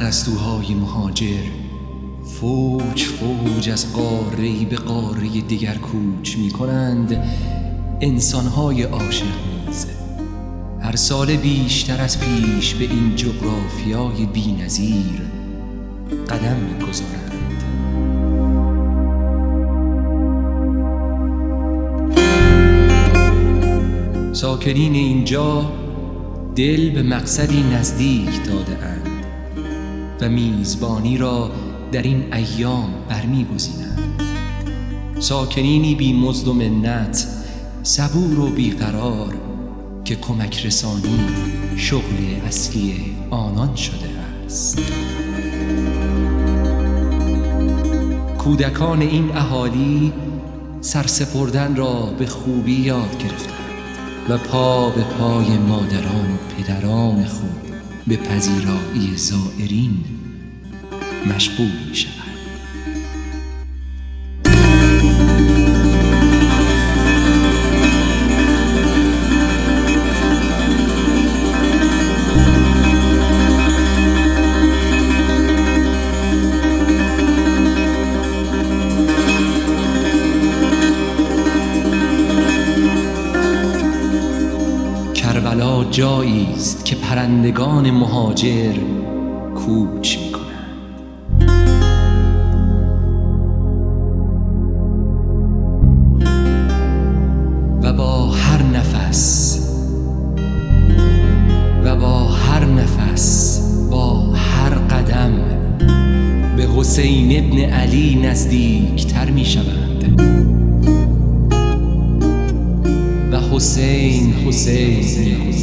ارسطوهای مهاجر فوج فوج از قاره‌ای به قاره دیگر کوچ می کنند. انسانهای عاشق نیز هر سال بیشتر از پیش به این جغرافیای بی‌نظیر قدم می گذارند. ساکنین اینجا دل به مقصدی نزدیک داده اند و میزبانی را در این ایام برمی‌گزینند. ساکنینی بی مزد و منت، صبور و بیقرار که کمک رسانی شغل اصلی آنان شده است. کودکان این اهالی سرسپردن را به خوبی یاد گرفتند و پا به پای مادران و پدران خود به پذیرایی زائرین مشغول می شود. کربلا جایی است که پرندگان مهاجر کوچ می کنند و با هر نفس با هر قدم به حسین ابن علی نزدیک تر می شوند و حسین